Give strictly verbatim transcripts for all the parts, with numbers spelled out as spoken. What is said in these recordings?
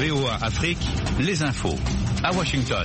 V O A Afrique, les infos à Washington.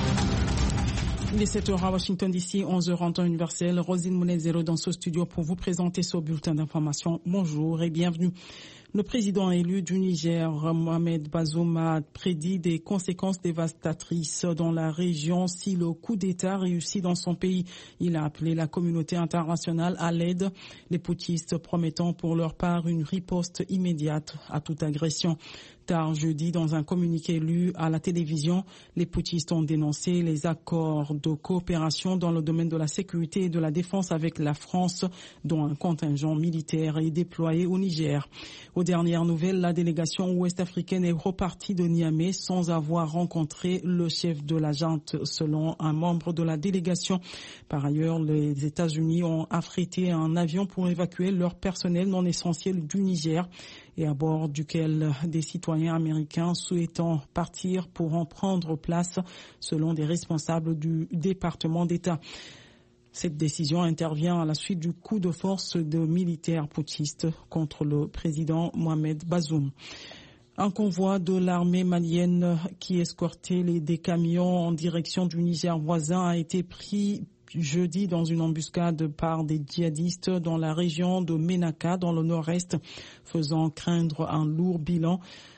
Il est sept heures à Washington D C, onze heures en temps universel. Rosine Mounezero dans ce studio pour vous présenter ce bulletin d'information. Bonjour et bienvenue. Le président élu du Niger, Mohamed Bazoum, a prédit des conséquences dévastatrices dans la région si le coup d'État réussit dans son pays. Il a appelé la communauté internationale à l'aide, les putschistes promettant pour leur part une riposte immédiate à toute agression. Tard jeudi, dans un communiqué lu à la télévision, les putschistes ont dénoncé les accords de coopération dans le domaine de la sécurité et de la défense avec la France, dont un contingent militaire est déployé au Niger. Aux dernières nouvelles, la délégation ouest-africaine est repartie de Niamey sans avoir rencontré le chef de la junte, selon un membre de la délégation. Par ailleurs, les États-Unis ont affrété un avion pour évacuer leur personnel non essentiel du Niger, et à bord duquel des citoyens américains souhaitant partir pourront prendre place, selon des responsables du département d'État. Cette décision intervient à la suite du coup de force de militaires putschistes contre le président Mohamed Bazoum. Un convoi de l'armée malienne qui escortait les, des camions en direction du Niger voisin a été pris jeudi dans une embuscade par des djihadistes dans la région de Ménaka, dans le nord-est, faisant craindre un lourd bilan,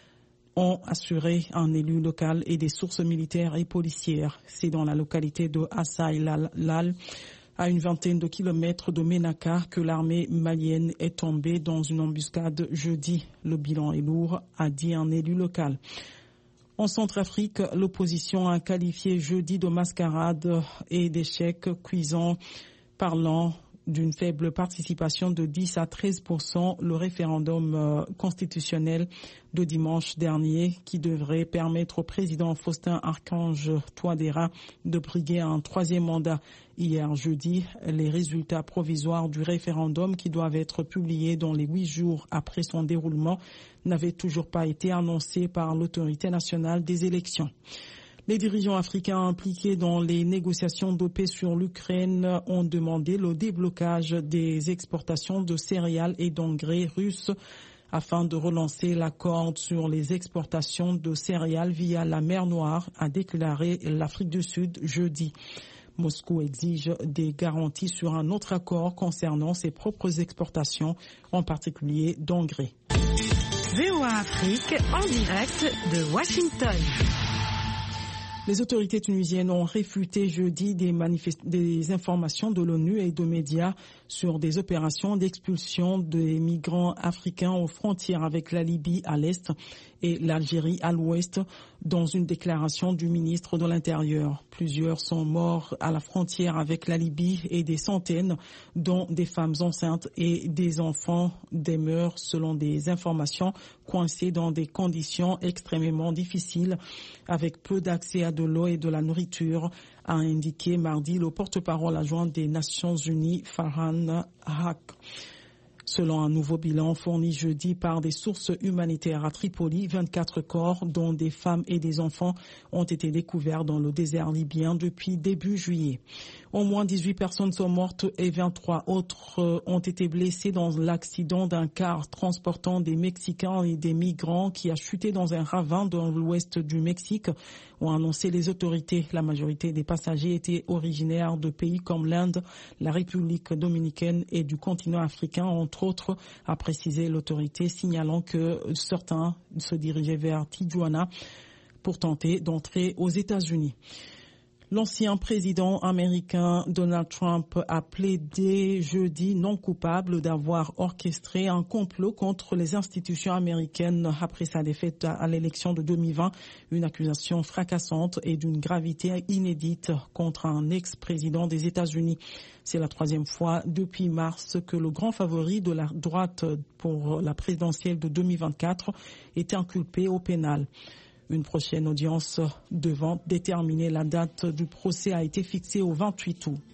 ont assuré un élu local et des sources militaires et policières. C'est dans la localité de Assaï-Lal, à une vingtaine de kilomètres de Ménaka, que l'armée malienne est tombée dans une embuscade jeudi. Le bilan est lourd, a dit un élu local. En Centrafrique, l'opposition a qualifié jeudi de mascarade et d'échec cuisant, parlant d'une faible participation de dix à treize pour cent le référendum constitutionnel de dimanche dernier qui devrait permettre au président Faustin Archange Touadéra de briguer un troisième mandat. Hier jeudi, les résultats provisoires du référendum qui doivent être publiés dans les huit jours après son déroulement n'avaient toujours pas été annoncés par l'autorité nationale des élections. Les dirigeants africains impliqués dans les négociations de paix sur l'Ukraine ont demandé le déblocage des exportations de céréales et d'engrais russes afin de relancer l'accord sur les exportations de céréales via la mer Noire, a déclaré l'Afrique du Sud jeudi. Moscou exige des garanties sur un autre accord concernant ses propres exportations, en particulier d'engrais. V O A Afrique en direct de Washington. Les autorités tunisiennes ont réfuté jeudi des, manifest- des informations de l'ONU et de médias sur des opérations d'expulsion des migrants africains aux frontières avec la Libye à l'est et l'Algérie à l'ouest, dans une déclaration du ministre de l'Intérieur. Plusieurs sont morts à la frontière avec la Libye et des centaines, dont des femmes enceintes et des enfants, demeurent, selon des informations, coincés dans des conditions extrêmement difficiles, avec peu d'accès à de l'eau et de la nourriture, a indiqué mardi le porte-parole adjoint des Nations Unies, Farhan Haq. Selon un nouveau bilan fourni jeudi par des sources humanitaires à Tripoli, vingt-quatre corps, dont des femmes et des enfants, ont été découverts dans le désert libyen depuis début juillet. Au moins dix-huit personnes sont mortes et vingt-trois autres ont été blessées dans l'accident d'un car transportant des Mexicains et des migrants qui a chuté dans un ravin dans l'ouest du Mexique, ont annoncé les autorités. La majorité des passagers étaient originaires de pays comme l'Inde, la République dominicaine et du continent africain, entre autres, a précisé l'autorité, signalant que certains se dirigeaient vers Tijuana pour tenter d'entrer aux États-Unis. L'ancien président américain Donald Trump a plaidé jeudi non coupable d'avoir orchestré un complot contre les institutions américaines après sa défaite à l'élection de deux mille vingt, une accusation fracassante et d'une gravité inédite contre un ex-président des États-Unis. C'est la troisième fois depuis mars que le grand favori de la droite pour la présidentielle de deux mille vingt-quatre est inculpé au pénal. Une prochaine audience devant déterminer la date du procès a été fixée au vingt-huit août.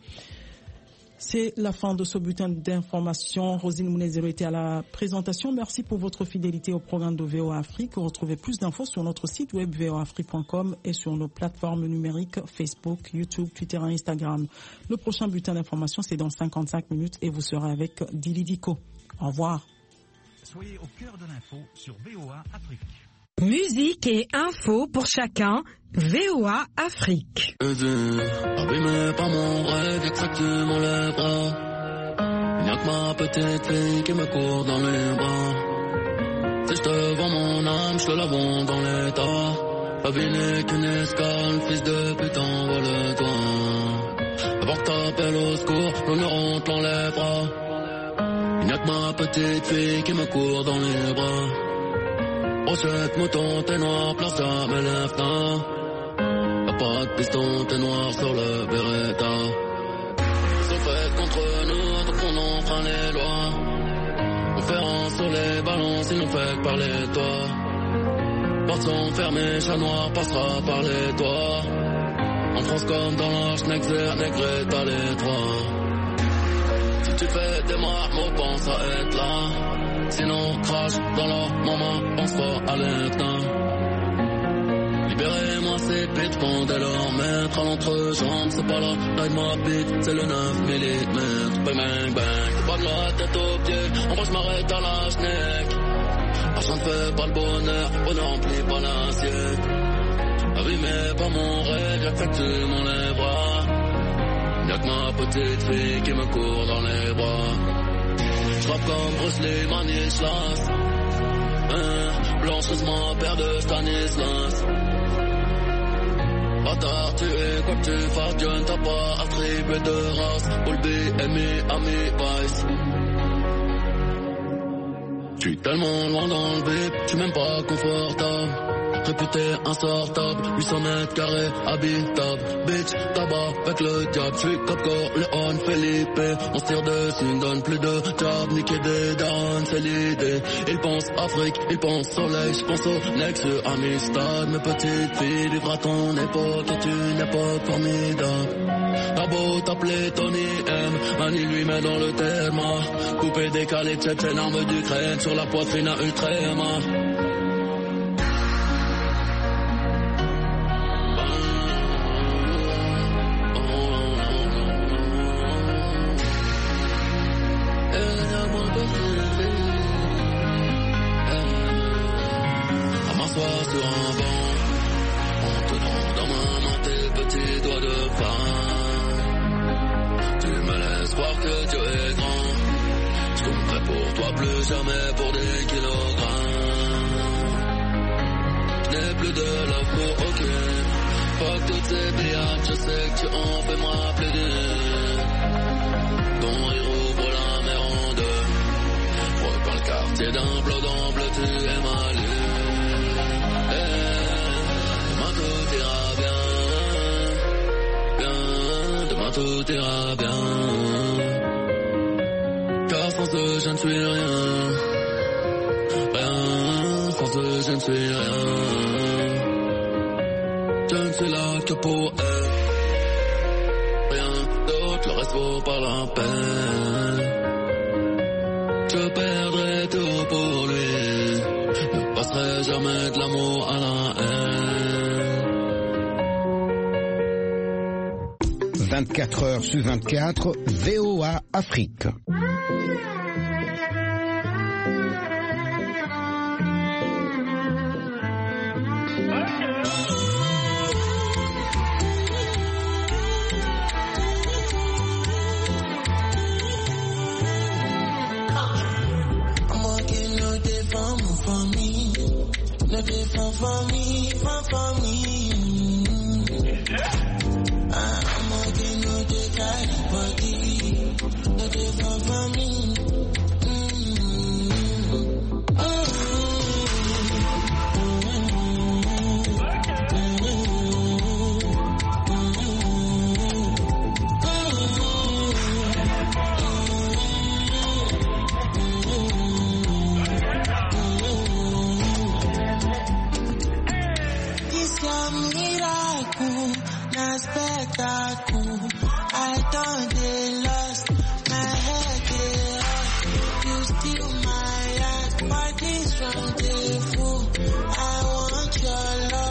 C'est la fin de ce bulletin d'information. Rosine Mounezero était à la présentation. Merci pour votre fidélité au programme de V O A Afrique. Retrouvez plus d'infos sur notre site web v o a afrique point com et sur nos plateformes numériques Facebook, YouTube, Twitter et Instagram. Le prochain bulletin d'information, c'est dans cinquante-cinq minutes et vous serez avec Dili Diko. Au revoir. Soyez au cœur de l'info sur V O A Afrique. Musique et info pour chacun. V O A Afrique. Abîmé par mon rêve, y'a que ça que tu m'enlèveras. Y'a que ma petite fille qui me court dans les bras. Si je te vends mon âme, je te la vends dans l'état. La vie n'est qu'une escale, fils de putain, vole-toi. Avant que t'appelles au secours, l'honneur on te l'enlèvera. Y'a que ma petite fille qui me court dans les bras. Brochette, mouton, t'es noir, place jamais lève-ta. Y'a pas de piston, t'es noir sur le Beretta. Ils sont faits contre nous, donc on enfreint les lois. On fait un sur les ballons, ils nous fait parler toi. Portes sont fermées, chat noir passera par les toits. En France comme dans l'Arche, Nexer, Negreta, les trois. Si tu fais des marmots, pense à être là. Sinon, crache dans leur maman, pense pas à l'éteint. Libérez-moi ces pits, pendez leur maître à l'entrejambe, c'est pas la taille de ma bite, c'est le neuf millimètres. Bang bang bang, c'est pas de la tête aux pieds, en vrai je m'arrête à la schneck. Argent ne fait pas le bonheur, bonheur remplit pas l'assiette. Abîmé par mon rêve, y'a que ça que tu m'enlèveras. Y'a que ma petite fille qui me court dans les bras. J'rappe comme Bruce Lee, Manislas. Hein, blanchissement, père de Stanislas. Bâtard, tu es quoi que tu fasses, Dieu ne t'a pas attribué de race. All B, Amy, Ami, Vice. J'suis tellement loin dans le bip, j'suis même pas confortable. Réputé insortable, huit cents mètres carrés, habitable. Bitch, tabac avec le diable, j'suis Copco, Léon, Felipe. On se tire dessus, ne donne plus de job, niquer des darons, c'est l'idée. Ils pensent Afrique, ils pensent soleil, j'pense au Nexus, Amistad. Mes petites filles, vivre à ton époque, est une époque formidable. T'as beau t'appeler Tony M, Mani lui met dans le terme. Coupé, décalé, tchétchène, arme d'Ukraine, sur la poitrine à Utrema. Sur un banc, en tenant dans ma main tes petits doigts de femme. Tu me laisses croire que Dieu est grand. Je compterai pour toi plus jamais pour des kilogrammes. Je n'ai plus de love pour aucune. Fuck toutes ces billades, je sais que tu en fais moi plaider. Ton rire ouvre la mer en deux. Je repeins le quartier d'un bleu dans bleu, tu es ma lune. Demain tout ira bien, bien, demain tout ira bien. Car sans eux je ne suis rien, rien, sans eux je ne suis rien. Je ne suis là que pour elle, rien d'autre, le reste vaut pas la peine. Je perdrai tout pour lui, ne passerai jamais de l'amour à la haine. vingt-quatre heures sur vingt-quatre, V O A Afrique. No dey fun for me, fun for me. I'm okay, no dey carry body. No dey fun for me. Spectacle, I don't dey lost, my head dey hot. You steal my heart, body strong dey full. I want your love.